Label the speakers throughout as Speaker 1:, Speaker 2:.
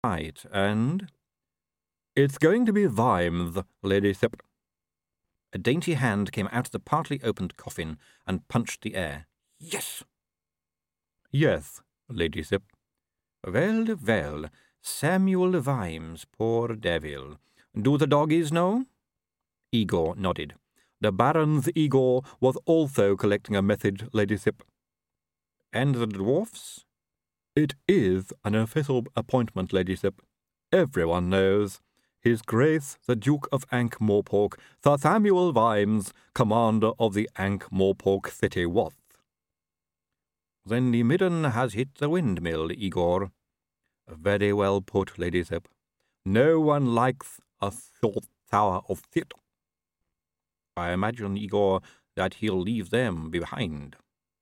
Speaker 1: Right, and... It's going to be Vimes, ladyship. A dainty hand came out of the partly opened coffin and punched the air. Yes! Yes, ladyship. Well, well, Samuel Vimes, poor devil. Do the doggies know? Igor nodded. The Baron's Igor was also collecting a message, ladyship. And the dwarfs? It is an official appointment, ladyship. Everyone knows. His Grace the Duke of Ankh-Morpork, Sir Samuel Vimes, commander of the Ankh-Morpork City Watch. Then the midden has hit the windmill, Igor. Very well put, ladyship. No one likes a short tower of shit. I imagine, Igor, that he'll leave them behind.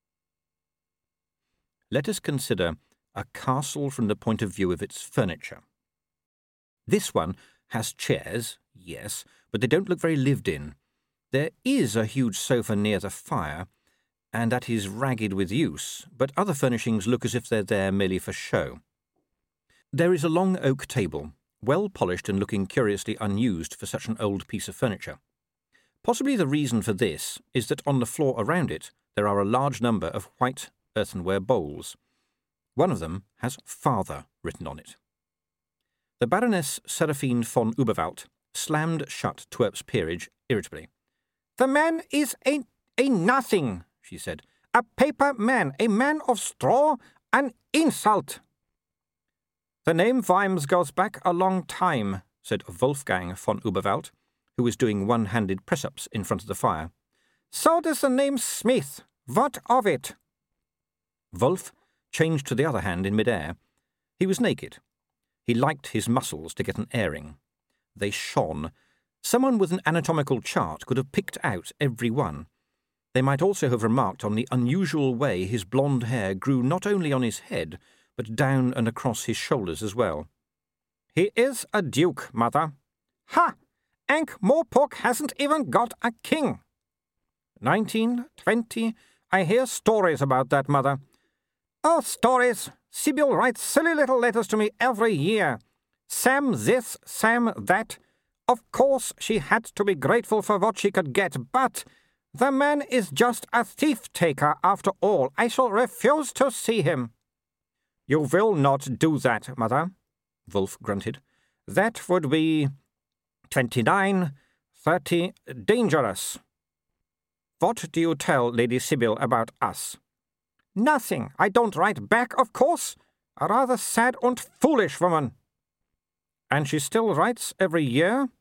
Speaker 1: Let us consider a castle from the point of view of its furniture. This one has chairs, yes, but they don't look very lived in. There is a huge sofa near the fire, and that is ragged with use, but other furnishings look as if they're there merely for show. There is a long oak table, well polished and looking curiously unused for such an old piece of furniture. Possibly the reason for this is that on the floor around it there are a large number of white earthenware bowls. One of them has Father written on it. The Baroness Seraphine von Uberwald slammed shut Twerp's peerage irritably. "The man is a nothing," she said. "A paper man, a man of straw, an insult." "The name Vimes goes back a long time," said Wolfgang von Uberwald, who was doing one-handed press-ups in front of the fire. "So does the name Smith. What of it?" Wolf changed to the other hand in mid-air. He was naked. He liked his muscles to get an airing. They shone. Someone with an anatomical chart could have picked out every one. They might also have remarked on the unusual way his blonde hair grew not only on his head, but down and across his shoulders as well. "He is a duke, Mother." "Ha! Ankh-Morpork hasn't even got a king." 1920. I hear stories about that, Mother. "Oh, stories. Sibyl writes silly little letters to me every year. Sam this, Sam that. Of course she had to be grateful for what she could get, but the man is just a thief-taker after all. I shall refuse to see him." "You will not do that, Mother," Wolf grunted. "That would be 29, 30, dangerous." "What do you tell Lady Sibyl about us?" "Nothing. I don't write back, of course. A rather sad and foolish woman." "And she still writes every year?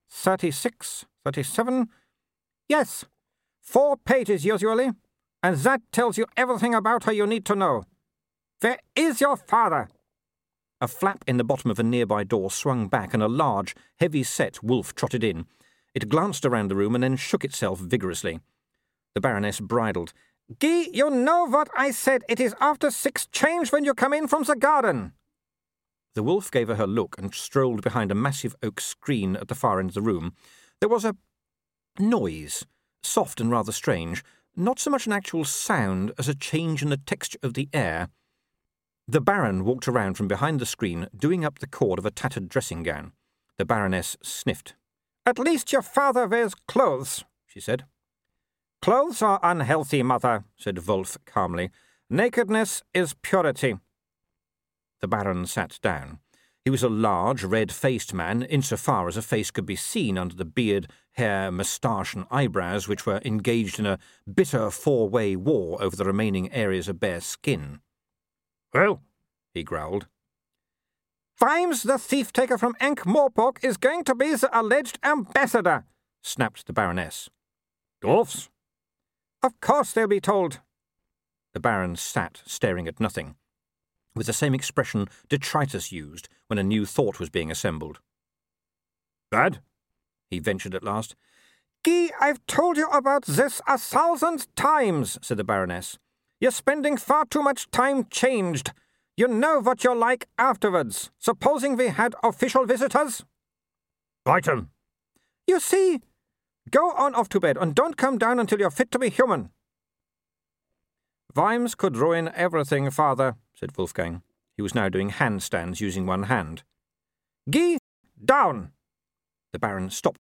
Speaker 1: 36, 37? "Yes. 4 pages usually. And that tells you everything about her you need to know. Where is your father?" A flap in the bottom of a nearby door swung back, and a large, heavy-set wolf trotted in. It glanced around the room and then shook itself vigorously. The Baroness bridled. "Guy, you know what I said. It is after 6 change when you come in from the garden." The wolf gave her her look and strolled behind a massive oak screen at the far end of the room. There was a noise, soft and rather strange, not so much an actual sound as a change in the texture of the air. The Baron walked around from behind the screen, doing up the cord of a tattered dressing gown. The Baroness sniffed. "At least your father wears clothes," she said. "Clothes are unhealthy, Mother," said Wolf calmly. "Nakedness is purity." The Baron sat down. He was a large, red-faced man, insofar as a face could be seen under the beard, hair, moustache, and eyebrows which were engaged in a bitter 4-way war over the remaining areas of bare skin. "Well," he growled. "Vimes, the thief-taker from Ankh-Morpork, is going to be the alleged ambassador," snapped the Baroness. "Dwarfs?" "Of course they'll be told." The Baron sat, staring at nothing, with the same expression detritus used when a new thought was being assembled. "Bad?" he ventured at last. "Guy, I've told you about this 1,000 times," said the Baroness. "You're spending far too much time changed. You know what you're like afterwards. Supposing we had official visitors?" "Item." "You see? Go on off to bed, and don't come down until you're fit to be human." "Vimes could ruin everything, Father," said Wolfgang. He was now doing handstands using one hand. Guy, down! The Baron stopped